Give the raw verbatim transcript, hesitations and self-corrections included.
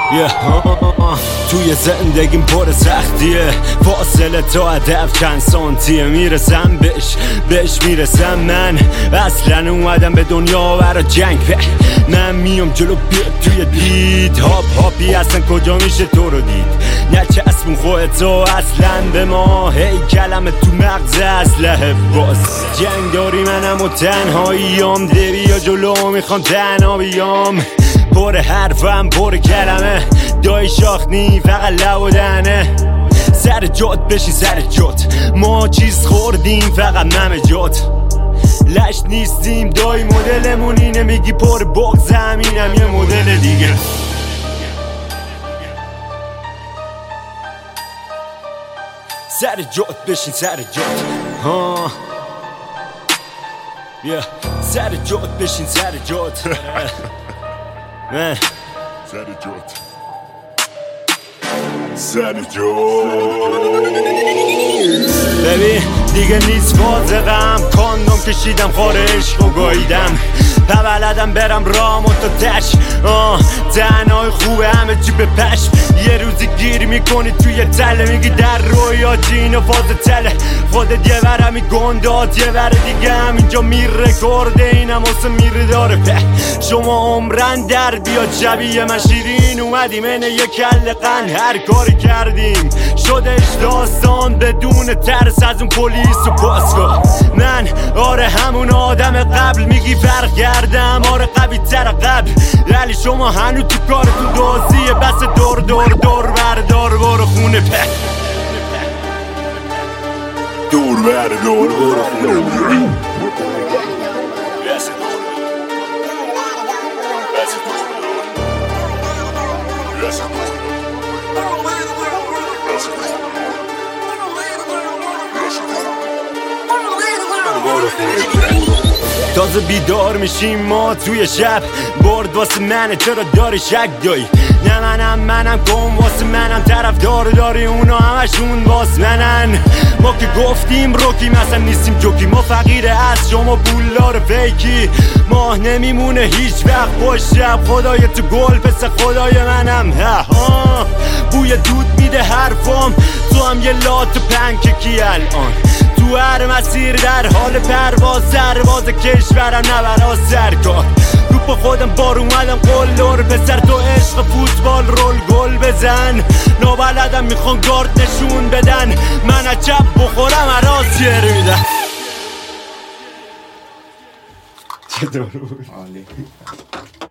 yeah. توی زندگیم پر سختیه، فاصله تا هدف چند سانتیه. میرسم بهش بهش میرسم. من اصلا اومدم به دنیا برا جنگ. من میام جلو بیا توی دید هاپ هاپی اصلا کجا میشه تو رو دید. نچسبون خودتو اصلا به ما، هی کلمه تو مغز اسلحه باز. جنگ داری منم و تنهاییام، ده بیا جلو میخوام تنها بیام. پر حرفم پر کلمه، دای شاخ نی فقط لب و دهنه. سر جات بشی سر جات، ما چیز خوردیم فقط نمه جات. لش نیستیم دای مدلمون اینه، میگی پر باگ زمینم یه مدل دیگه. سر جات بشین سر جات ها بیا سر جات بشین سر جات من سر جات سر جات. ببین دیگه نیست فازقم، کاندوم کشیدم خارش و گاییدم. پولدم برم رام و تا تش آه تنهای خوبه همه چی به پشم. یه روزی گیر میکنی توی تله، میگی در رویات این و فاز تله. خودت یه ورمی گندات یه ور دیگه هم اینجا میره کرده، اینم واسه میره داره په. شما عمرن در بیاد شبیه من شیرین، اومدیم اینه یه کل قن هر کاری کردیم شدش داستان بدون ترس از اون پلیس و پاسگاه. من آره همون آدم قبل، میگی فرق کردم آره قوی تر قبل، ولی شما هنو تو کار تو دوزیه. بس دور دور دور بردار برو خونه په دور بردار برو خونه. تازه بیدار میشیم ما توی شب، برد واسه منه چرا داری شک دایی. نه منم منم گم واسه منم، طرف دار داری اونا همشون واس منن. ما که گفتیم روکی مثلا نیستیم جوکی، ما فقیره از شما پولدار فیکی. ماه نمیمونه هیچ وقت خوش شب، خدای تو گل پس خدای منم. ها بوی دود میده حرفام، تو هم یه لات پنککی الان. تو هر مسیر در حال پرواز، سرباز کشورم نبرا سرکار. رو پا خودم بار اومدم قلدر، پسر تو عشق فوتبال رول گل بزن. نابلدم میخوان گارد نشون بدن، من از چپ بخورم عراض شعر میدن. چطور بود؟ عالی.